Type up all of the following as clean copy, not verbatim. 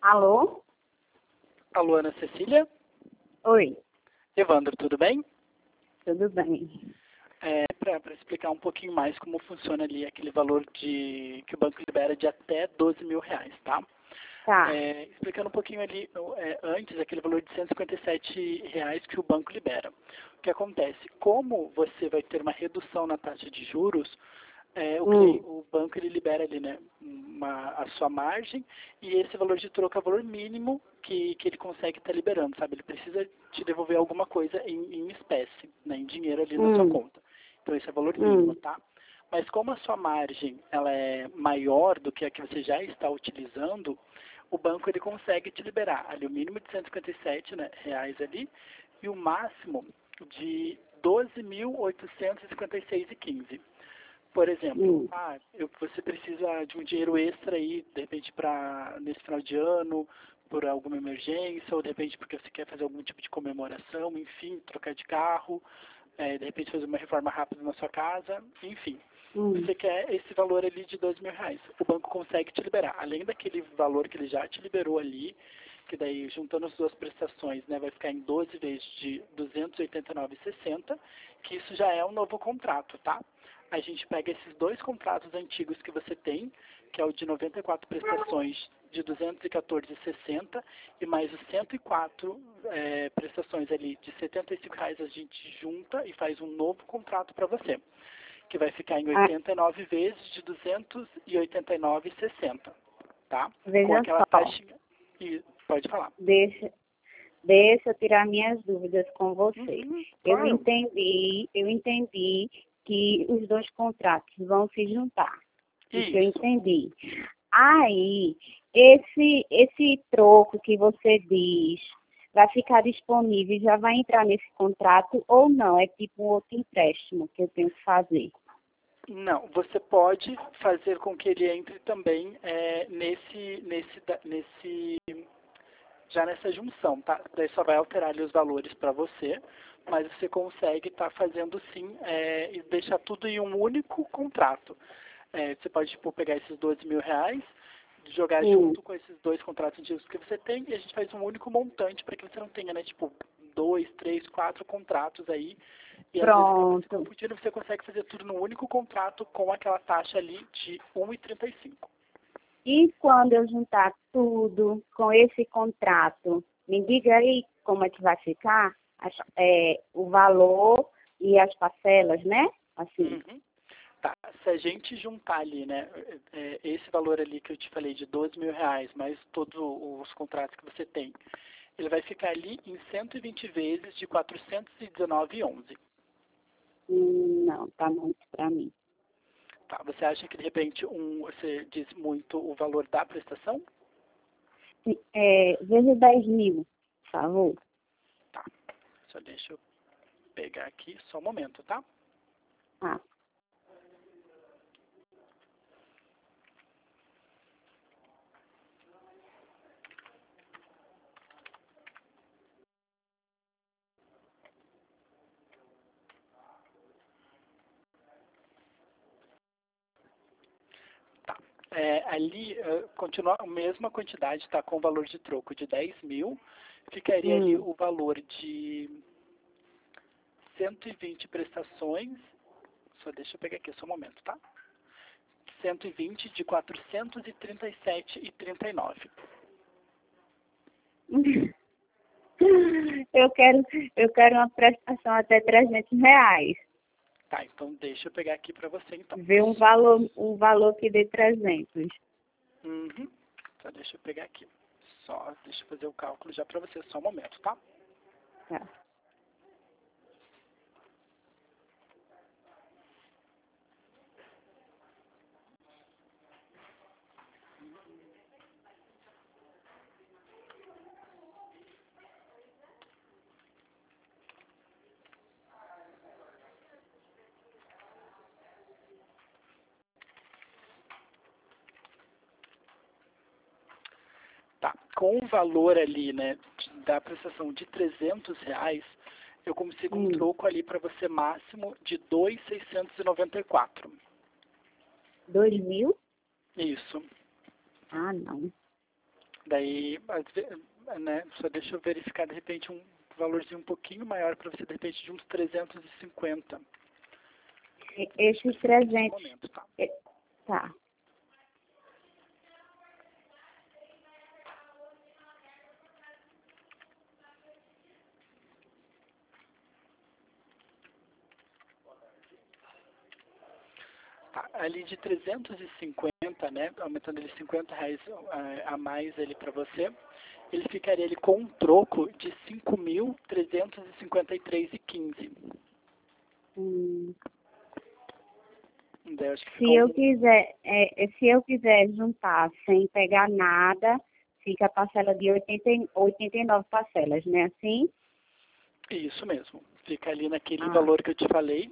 Alô? Alô, Ana Cecília? Oi, Evandro, tudo bem? tudo bem? Para explicar um pouquinho mais como funciona ali aquele valor que o banco libera de até R$ 12.000, tá? Tá. Explicando um pouquinho ali antes, aquele valor de R$ 157 que o banco libera. O que acontece? Como você vai ter uma redução na taxa de juros, o banco ele libera ali, né, a sua margem, e esse valor de troco é o valor mínimo que ele consegue estar liberando, sabe? Ele precisa te devolver alguma coisa em espécie, né, em dinheiro ali na sua conta. Então esse é o valor mínimo, tá? Mas como a sua margem ela é maior do que a que você já está utilizando, o banco ele consegue te liberar ali o mínimo de 157, né, reais ali, e o máximo de 12.856,15. Por exemplo, você precisa de um dinheiro extra aí, de repente, nesse final de ano, por alguma emergência, ou de repente porque você quer fazer algum tipo de comemoração, enfim, trocar de carro, de repente fazer uma reforma rápida na sua casa, enfim. Você quer esse valor ali de R$ 2.000. O banco consegue te liberar. Além daquele valor que ele já te liberou ali, que daí, juntando as duas prestações, né, vai ficar em 12 vezes de R$ 289,60, que isso já é um novo contrato, tá? A gente pega esses dois contratos antigos que você tem, que é o de 94 prestações de R$ 214,60 e mais os 104 prestações ali de R$ 75, a gente junta e faz um novo contrato para você, que vai ficar em 89 vezes de R$ 289,60, tá? Com Veja aquela só, taxinha. E pode falar. deixa eu tirar minhas dúvidas com você. Claro. Eu entendi que os dois contratos vão se juntar. Isso eu entendi. Aí, esse troco que você diz vai ficar disponível, já vai entrar nesse contrato ou não? É tipo um outro empréstimo que eu tenho que fazer? Não, você pode fazer com que ele entre também já nessa junção, tá? Daí só vai alterar ali os valores para você, mas você consegue estar fazendo sim e deixar tudo em um único contrato. Você pode tipo, pegar esses R$ 12.000, jogar junto com esses dois contratos antigos que você tem, e a gente faz um único montante para que você não tenha, né, tipo, 2, 3, 4 contratos aí. E às vezes acaba se confundindo, você consegue fazer tudo num único contrato com aquela taxa ali de 1,35. E quando eu juntar tudo com esse contrato, me diga aí como é que vai ficar o valor e as parcelas, né? Assim. Tá, se a gente juntar ali, né, esse valor ali que eu te falei de R$ 12.000, mais todos os contratos que você tem, ele vai ficar ali em 120 vezes de R$ 419,11. Não, tá muito para mim. Tá, você acha que de repente você diz muito o valor da prestação? Veja 10.000, por favor. Tá, só deixa eu pegar aqui, só um momento, tá? Ah. Ali continua a mesma quantidade, tá? Com o valor de troco de 10.000, ficaria ali o valor de 120 prestações, só deixa eu pegar aqui, só um momento, tá? 120 de 437,39. Eu quero uma prestação até R$ 300. Tá, então deixa eu pegar aqui para você, então. Ver um valor que dê 300. Só deixa eu pegar aqui. Só deixa eu fazer o cálculo já para você, só um momento, tá? Tá. Tá, com o valor ali, né, da prestação de R$ 300, eu consigo um troco ali para você máximo de 2.694. 2.000? Isso. Ah, não. Daí, né, só deixa eu verificar, de repente, um valorzinho um pouquinho maior para você, de repente, de uns 350. Esses 300... Momento, tá? Tá. Tá, ali de 350, né, aumentando ele R$ 50 a mais ali para você, ele ficaria ali com um troco de 5.353,15. Daí eu acho que Se eu quiser juntar sem pegar nada, fica a parcela de 89 parcelas, né? Assim? Isso mesmo. Fica ali naquele Ah. valor que eu te falei,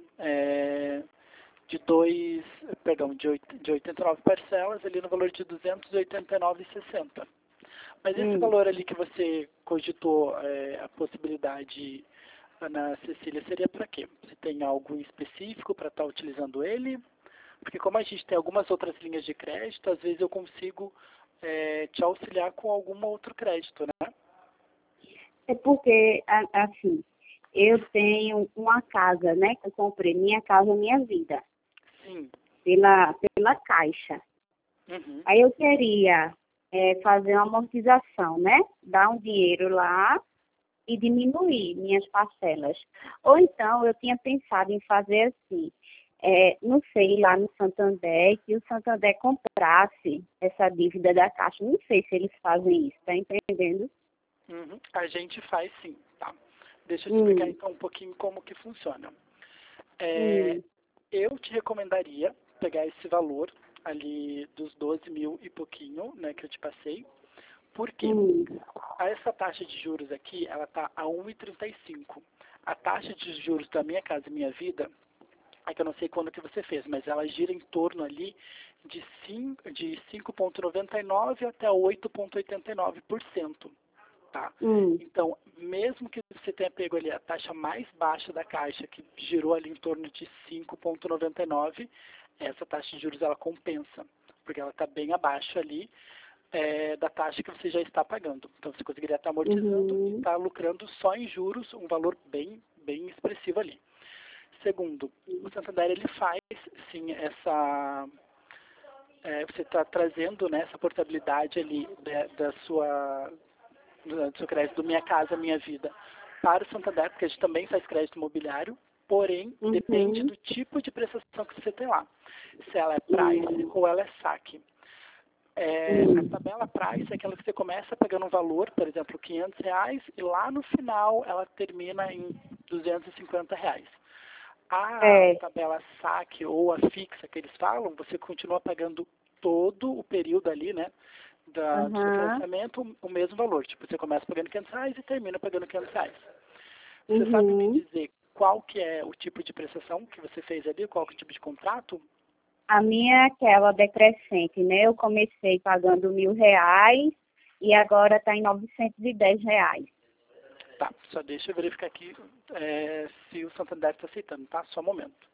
de 89 parcelas, ali no valor de 289,60. Mas esse valor ali que você cogitou, a possibilidade, Ana Cecília, seria para quê? Você tem algo específico para estar utilizando ele? Porque como a gente tem algumas outras linhas de crédito, às vezes eu consigo te auxiliar com algum outro crédito, né? É porque, assim, eu tenho uma casa, né? Que eu comprei, Minha Casa Minha Vida, Sim. pela Caixa. Uhum. Aí eu queria fazer uma amortização, né? Dar um dinheiro lá e diminuir minhas parcelas. Ou então, eu tinha pensado em fazer assim, não sei, lá no Santander, que o Santander comprasse essa dívida da Caixa. Não sei se eles fazem isso, tá entendendo? Uhum. A gente faz sim, tá? Deixa eu te explicar então um pouquinho como que funciona. Eu te recomendaria pegar esse valor ali dos 12 mil e pouquinho, né, que eu te passei. Por quê? Essa taxa de juros aqui, ela tá a 1,35. A taxa de juros da Minha Casa Minha Vida, é que eu não sei quando que você fez, mas ela gira em torno ali de 5,99 até 8,89%. Tá? Então, mesmo que você tenha pego ali a taxa mais baixa da Caixa, que girou ali em torno de 5,99, essa taxa de juros ela compensa, porque ela está bem abaixo ali da taxa que você já está pagando. Então, você conseguiria estar amortizando e estar lucrando só em juros, um valor bem, bem expressivo ali. Segundo, o Santander ele faz, sim, essa... você está trazendo, né, essa portabilidade ali do seu crédito do Minha Casa Minha Vida para o Santander, porque a gente também faz crédito imobiliário, porém, depende do tipo de prestação que você tem lá. Se ela é price ou ela é saque. A tabela price é aquela que você começa pagando um valor, por exemplo, R$ 500, e lá no final ela termina em R$ 250. A tabela saque ou a fixa que eles falam, você continua pagando todo o período ali, né, do seu financiamento, o mesmo valor. Tipo, você começa pagando R$ 500 e termina pagando R$ 500. Você sabe me dizer qual que é o tipo de prestação que você fez ali, qual que é o tipo de contrato? A minha é aquela decrescente, né? Eu comecei pagando R$ 1.000 e agora está em R$ 910. Tá, só deixa eu verificar aqui se o Santander está aceitando, tá? Só um momento.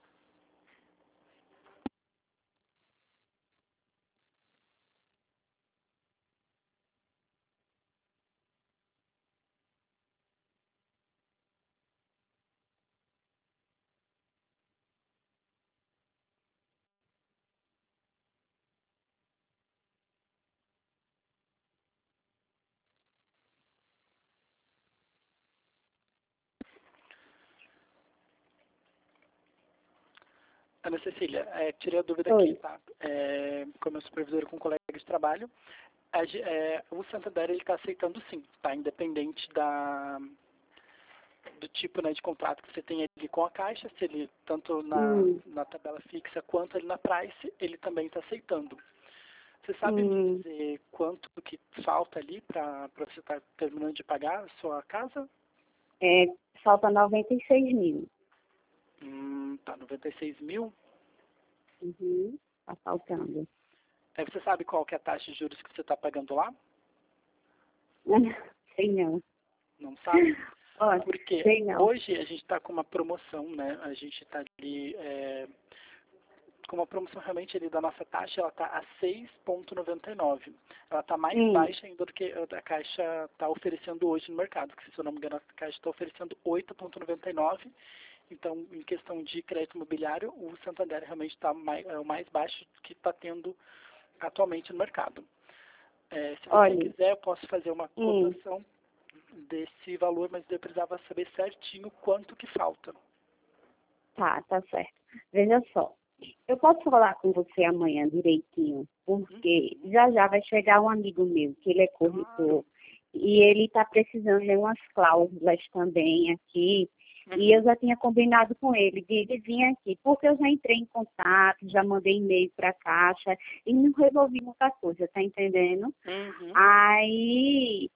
Ana Cecília, tirei a dúvida aqui, tá? Como eu supervisor com um colega de trabalho, o Santander ele está aceitando sim, tá? Independente do tipo, né, de contrato que você tem ali com a Caixa, se ele tanto na tabela fixa quanto ali na price, ele também está aceitando. Você sabe me dizer quanto que falta ali para você estar terminando de pagar a sua casa? Falta 96 mil. Tá, 96 mil. Tá faltando. Você sabe qual que é a taxa de juros que você está pagando lá? Sei não. Não sabe? Olha, Porque sei não. hoje a gente está com uma promoção, né? A gente está ali como a promoção realmente ali da nossa taxa, ela está a 6,99. Ela está mais baixa ainda do que a Caixa está oferecendo hoje no mercado, que se eu não me engano a Caixa está oferecendo 8,99. Então, em questão de crédito imobiliário, o Santander realmente está o mais baixo que está tendo atualmente no mercado. Se você quiser, eu posso fazer uma cotação desse valor, mas eu precisava saber certinho quanto que falta. Tá certo. Veja só, eu posso falar com você amanhã direitinho, porque já vai chegar um amigo meu, que ele é corretor, e ele está precisando de umas cláusulas também aqui, e eu já tinha combinado com ele de ele vir aqui, porque eu já entrei em contato, já mandei e-mail para a Caixa, e não resolvi muita coisa, tá entendendo? Aí,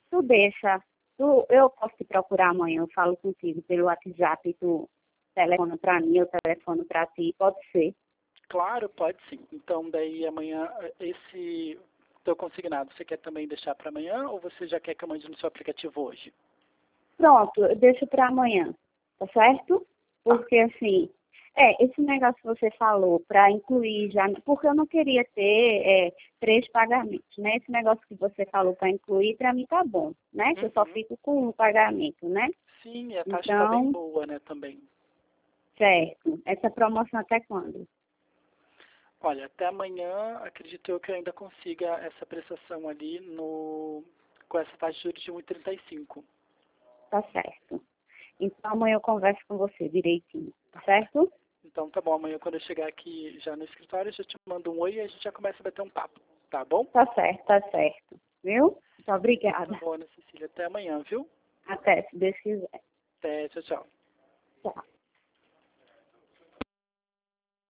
eu posso te procurar amanhã, eu falo contigo pelo WhatsApp, tu telefona para mim, eu telefono para ti, pode ser? Claro, pode sim. Então, daí amanhã, esse teu consignado, você quer também deixar para amanhã ou você já quer que eu mande no seu aplicativo hoje? Pronto, eu deixo para amanhã, tá certo? Porque assim, esse negócio que você falou, para incluir já, porque eu não queria ter 3 pagamentos, né? Esse negócio que você falou para incluir, para mim tá bom, né? Que eu só fico com um pagamento, né? Sim, e a taxa tá bem boa, né, também. Certo. Essa promoção até quando? Olha, até amanhã, acredito eu que eu ainda consiga essa prestação ali com essa taxa de juros de 1,35. Tá certo. Então amanhã eu converso com você direitinho, tá certo? Então tá bom, amanhã quando eu chegar aqui já no escritório, eu já te mando um oi e a gente já começa a bater um papo, tá bom? Tá certo. Viu? Muito obrigada. Tá bom, Ana Cecília. Até amanhã, viu? Até, se Deus quiser. Até, tchau, tchau. Tchau.